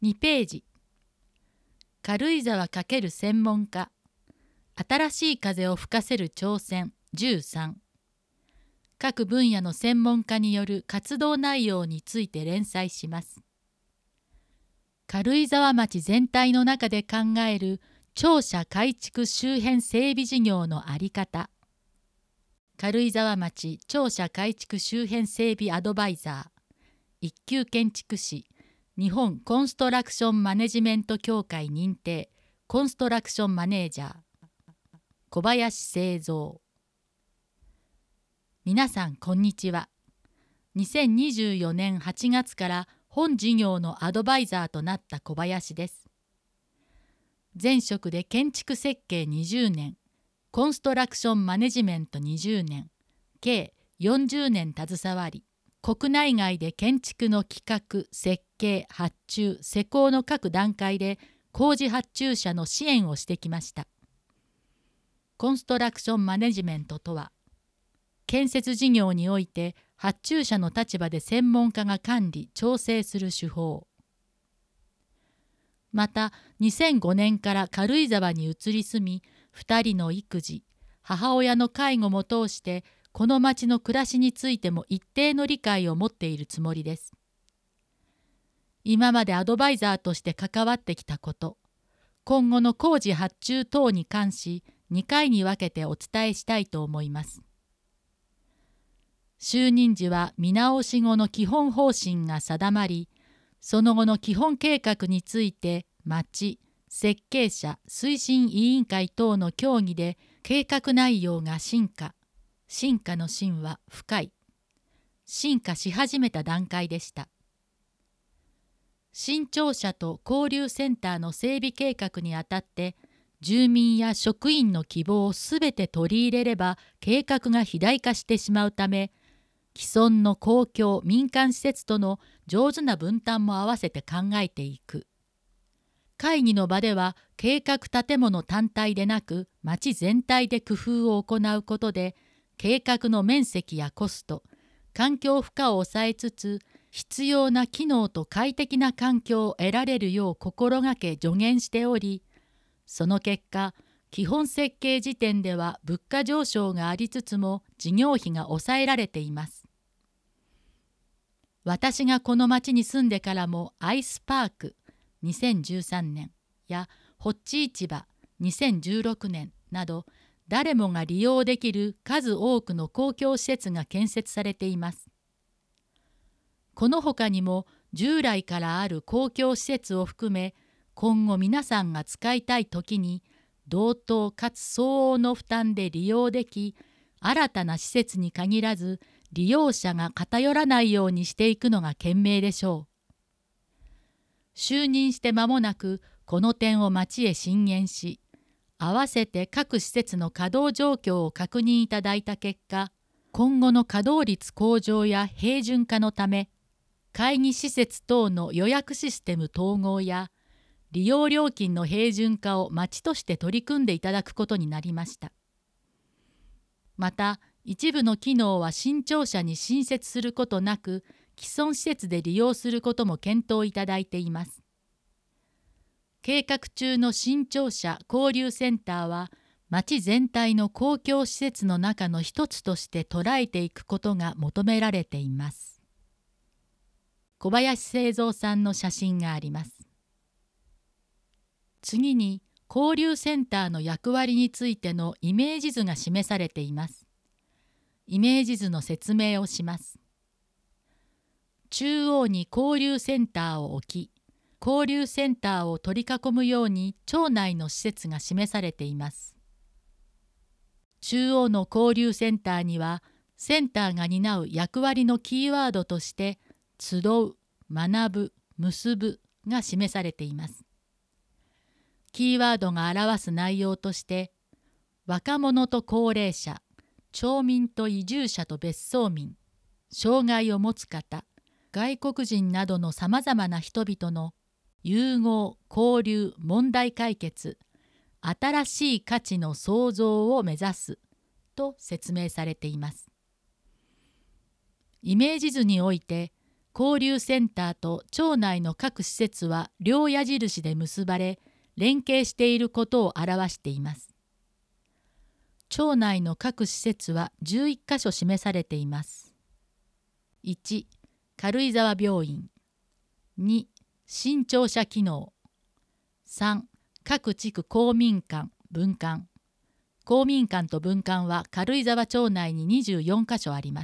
2ページ。軽井沢×専門家。新しい風を吹かせる挑戦13。各分野の専門家による活動内容について連載します。軽井沢町全体の中で考える庁舎改築周辺整備事業の在り方。軽井沢町庁舎改築周辺整備アドバイザー。一級建築士。日本コンストラクションマネジメント協会認定コンストラクションマネージャー小林製造。皆さんこんにちは。2024年8月から本事業のアドバイザーとなった小林です。前職で建築設計20年、コンストラクションマネジメント20年、計40年携わり、国内外で建築の企画、設計、発注、施工の各段階で工事発注者の支援をしてきました。コンストラクションマネジメントとは、建設事業において発注者の立場で専門家が管理・調整する手法。また、2005年から軽井沢に移り住み、2人の育児、母親の介護も通して、この町の暮らしについても一定の理解を持っているつもりです。今までアドバイザーとして関わってきたこと、今後の工事発注等に関し、2回に分けてお伝えしたいと思います。就任時は見直し後の基本方針が定まり、その後の基本計画について町、設計者、推進委員会等の協議で計画内容が進化の進は深い。進化し始めた段階でした。新庁舎と交流センターの整備計画にあたって、住民や職員の希望をすべて取り入れれば計画が肥大化してしまうため、既存の公共・民間施設との上手な分担も合わせて考えていく。会議の場では計画建物単体でなく町全体で工夫を行うことで、計画の面積やコスト、環境負荷を抑えつつ、必要な機能と快適な環境を得られるよう心がけ助言しており、その結果、基本設計時点では物価上昇がありつつも事業費が抑えられています。私がこの町に住んでからもアイスパーク2013年やホッチ市場2016年など、誰もが利用できる数多くの公共施設が建設されています。この他にも従来からある公共施設を含め、今後皆さんが使いたいときに同等かつ相応の負担で利用でき、新たな施設に限らず利用者が偏らないようにしていくのが賢明でしょう。就任して間もなくこの点を町へ進言し、合わせて各施設の稼働状況を確認いただいた結果、今後の稼働率向上や平準化のため、会議施設等の予約システム統合や利用料金の平準化を町として取り組んでいただくことになりました。また、一部の機能は新庁舎に新設することなく、既存施設で利用することも検討いただいています。計画中の新庁舎交流センターは、町全体の公共施設の中の一つとして捉えていくことが求められています。小林製造さんの写真があります。次に、交流センターの役割についてのイメージ図が示されています。イメージ図の説明をします。中央に交流センターを置き、交流センターを取り囲むように町内の施設が示されています。中央の交流センターには、センターが担う役割のキーワードとして、集う、学ぶ、結ぶが示されています。キーワードが表す内容として、若者と高齢者、町民と移住者と別荘民、障害を持つ方、外国人などのさまざまな人々の融合、交流、問題解決、新しい価値の創造を目指すと説明されています。イメージ図において、 交流センターと町内の各施設は両矢印で結ばれ、連携していることを表しています。町内の各施設は11カ所示されています。1、軽井沢病院。2、新庁舎機能。3、各地区公民館・分館。公民館と分館は軽井沢町内に24カ所あります。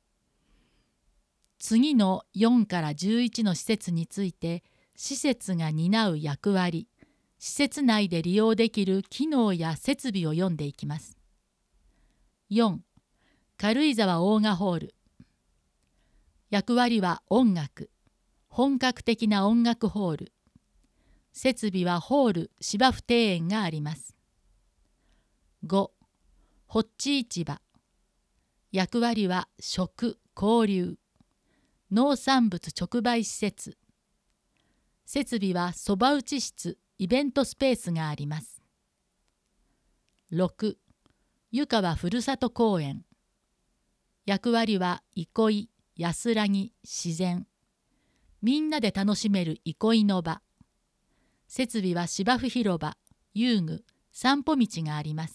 次の4から11の施設について、施設が担う役割、施設内で利用できる機能や設備を読んでいきます。4、軽井沢オーガホール。役割は音楽、本格的な音楽ホール。設備はホール、芝生庭園があります。5、ホッチ市場。役割は食、交流。農産物直売施設。設備はそば打ち室、イベントスペースがあります。6、湯川ふるさと公園。役割は憩い、安らぎ、自然。みんなで楽しめる憩いの場。設備は芝生広場、遊具、散歩道があります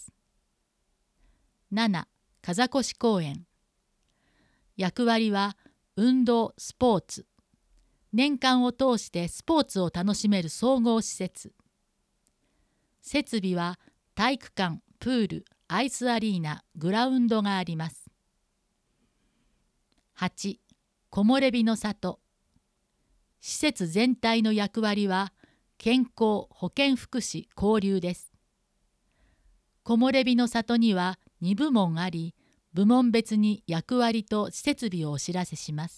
。7、風越公園。役割は運動・スポーツ。年間を通してスポーツを楽しめる総合施設。設備は体育館、プール、アイスアリーナ、グラウンドがあります。8、木漏れ日の里。施設全体の役割は健康・保健福祉・交流です。木漏れ日の里には2部門あり、部門別に役割と施設備をお知らせします。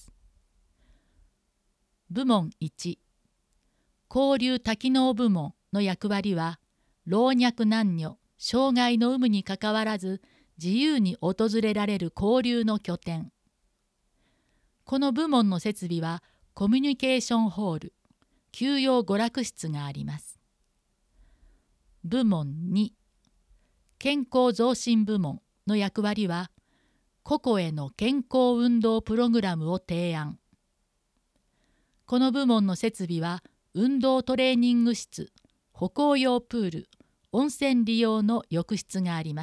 部門1、交流多機能部門の役割は、老若男女、障害の有無にかかわらず自由に訪れられる交流の拠点。この部門の設備はコミュニケーションホール、休養娯楽室があります。部門2、健康増進部門の役割は、個々への健康運動プログラムを提案。この部門の設備は、運動トレーニング室、歩行用プール、温泉利用の浴室があります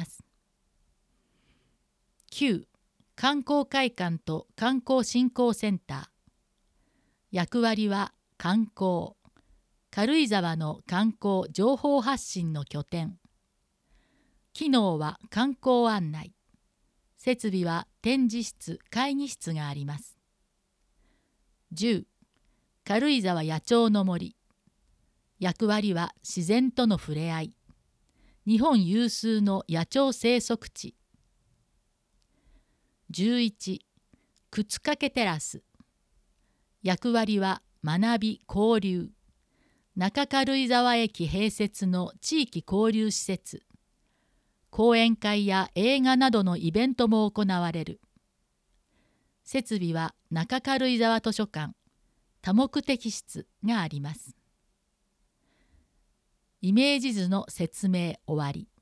。9、観光会館と観光振興センター。役割は観光、軽井沢の観光情報発信の拠点。機能は観光案内。設備は展示室、会議室があります。10、軽井沢野鳥の森。役割は自然との触れ合い。日本有数の野鳥生息地。11、靴掛テラス。役割は学び・交流。中軽井沢駅併設の地域交流施設。講演会や映画などのイベントも行われる。設備は中軽井沢図書館、多目的室があります。イメージ図の説明終わり。